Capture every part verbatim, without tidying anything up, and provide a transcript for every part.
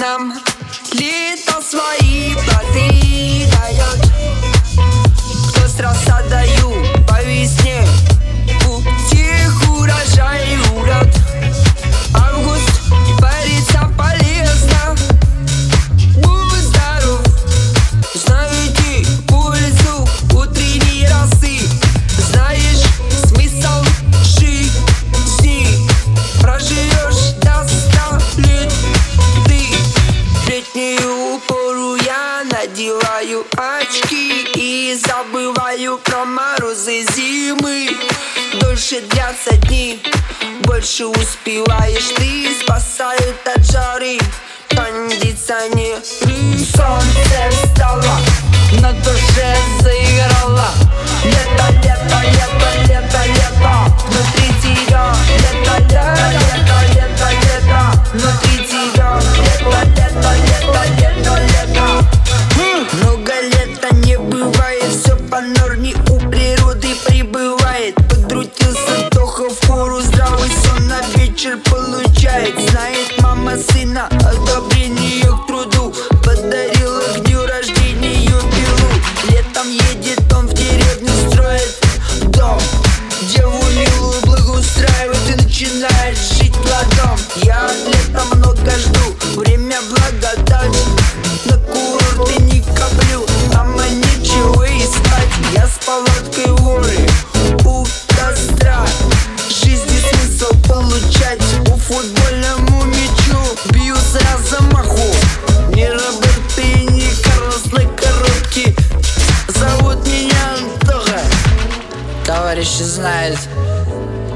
нам лето свои плоды дает. Кто с рассадою по весне утих урожай урод. Август париться полезно. Будь здоров, знаете пользу утренней росы. Знаешь смысл жизни, проживешь до ста лет ты. В летнюю пору я надеваю очки и забываю про морозы зимы. Дольше длятся дни, больше успеваешь ты. Спасают от жары кондиционеры. Солнце встало, на душе заиграло. Лето, лето, лето, лето, лето. Внутри тебя лето, лето, лето, лето, лето. Внутри тебя лето, лето, лето, лето, лето. Много лета не бывает, все по норме у природы прибывает. Подрутился Тоха в пору, здравый сон на вечер получает. Знает мама сына одобрение к труду, подарила к дню рождения пилу. Летом едет он в деревню, строит дом, деву милую благоустраивает и начинает жить ладом. Я лета много жду, время благодать. На курорты не коплю, там и нечего искать. Я с палаткой в море, у костра. Жизни смысл получать, по футбольному мячу бью с размаху. Не Роберт и не Карлос на коробке. Зовут меня Антоха. Товарищи знают,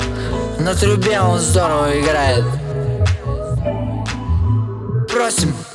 на трубе он здорово играет. Просим.